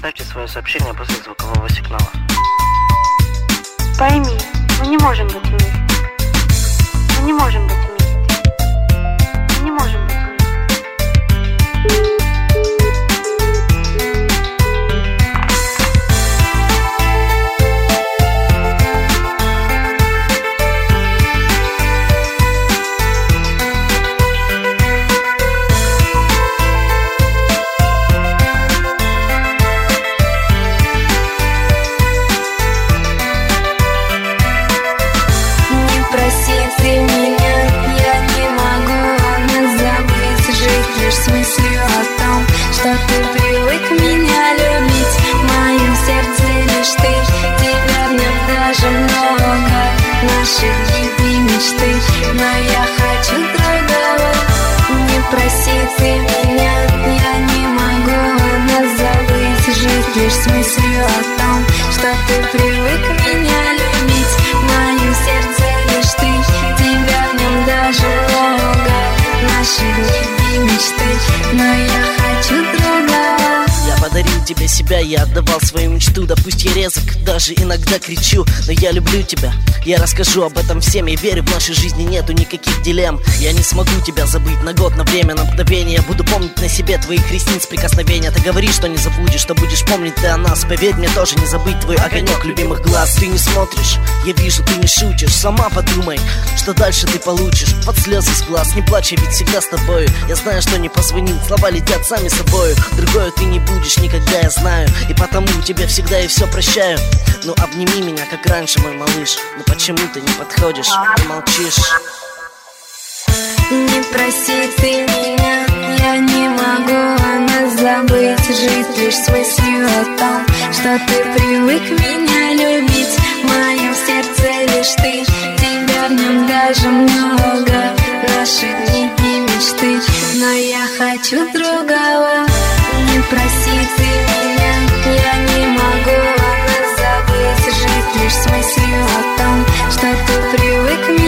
Оставьте свое сообщение после звукового сигнала. Пойми, мы не можем быть вместе. Мы не можем быть вместе. Мы не можем быть вместе. Ты меня, я не могу забыть, жить лишь с мыслью о том, что ты привык меня любить. В моем сердце лишь ты, тебя в нем даже много, наши дни и мечты, но я хочу другого. Не проси ты меня, я не могу забыть, жить лишь с мыслью о том, что ты привык меня любить. В моем сердце лишь ты, тебя в нем даже много, наши дни и мечты, но я хочу другого. Я подарил тебе себя, я отдавал свою мечту. Да пусть я резок, даже иногда кричу, но я люблю тебя. Я расскажу об этом всем, я верю, в нашей жизни нету никаких дилемм. Я не смогу тебя забыть на год, на время, на мгновение. Я буду помнить на себе твоих ресниц прикосновения. Ты говоришь, что не забудешь, что будешь помнить ты о нас. Поверь мне, тоже не забыть твой огонек любимых глаз. Ты не смотришь, я вижу, ты не шутишь. Сама подумай, что дальше ты получишь. Под слезы с глаз, не плачь, я ведь всегда с тобою. Я знаю, что не позвонил, слова летят сами собою. Другое ты не будешь никогда, я знаю, и потому тебе всегда и все прощаю. Ну обними меня, как раньше, мой малыш. Ну почему ты не подходишь и молчишь? Не проси ты меня, я не могу забыть, жить лишь с мыслью о том, что ты привык меня любить. В моем сердце лишь ты, тебя в нем даже много, наши дни и мечты, но я хочу другого. Не проси ты меня, я не могу забыть, жить лишь с мыслью о том, что ты привык меня